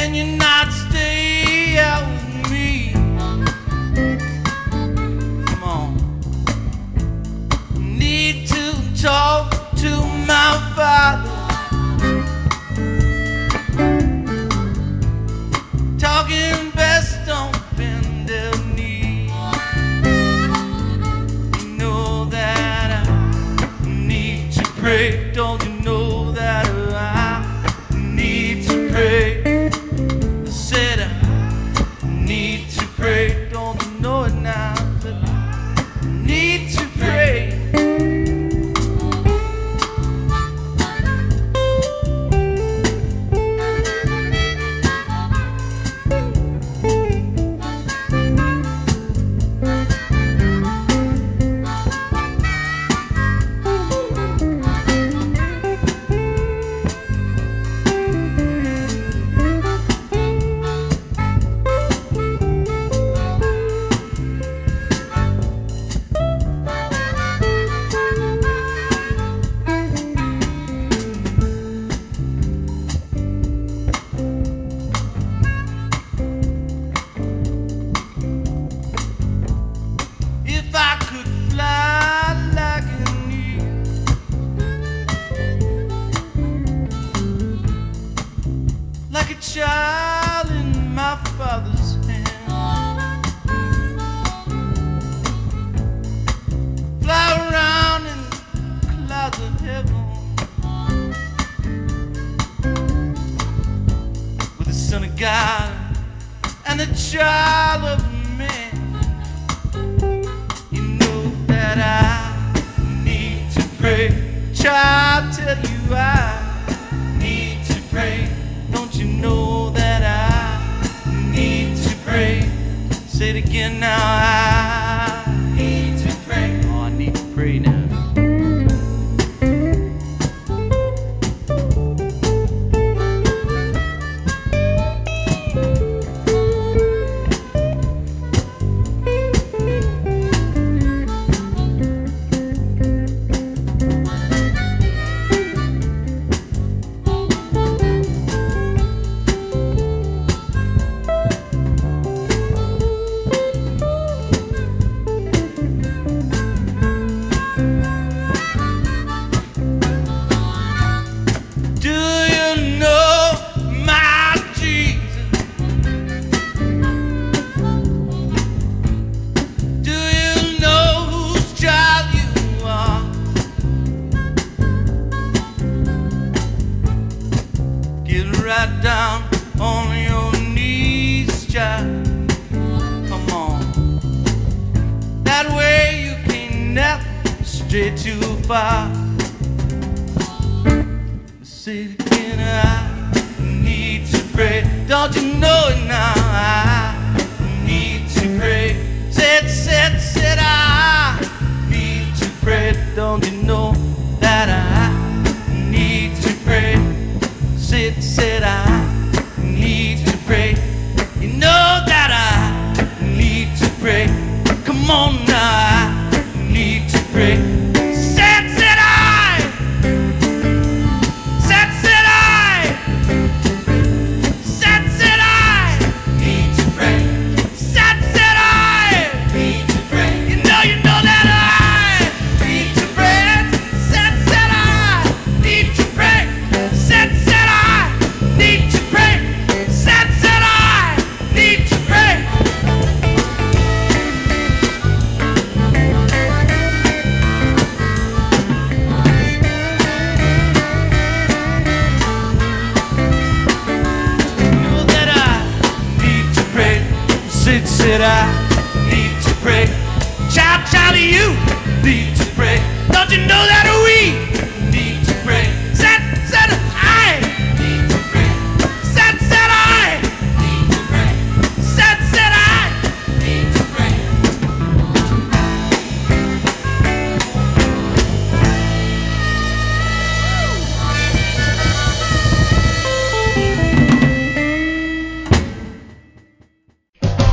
Can you not stay out with me? Come on. Need to talk to my father. Talking best don't bend their knee. You know that I need to pray. Don't you know that I need to pray? I said I need to pray. Don't you know it now? But I need to pray. Like a child in my father's hand, fly around in the clouds of heaven with the Son of God and the child of man. You know that I need to pray. Child, tell you I need to pray. Don't you know that I need to pray? Say it again now, I need to pray. Oh, I need to pray now. Right down on your knees, child. Come on. That way you can never stray too far. Say it again, I need to pray. Don't you know it now? I need to pray. Said I need to pray. Don't you know that I need to pray? Said I need to pray. You know that I need to pray. Come on now, I need to pray. Said I. Said I. Said I need to pray. Said I need to pray. You know that I need to pray. Said I need to pray. Said I need to pray. Said I need to pray. Know that I need to pray. Said I need to pray. Child, you need to pray. Don't you know that we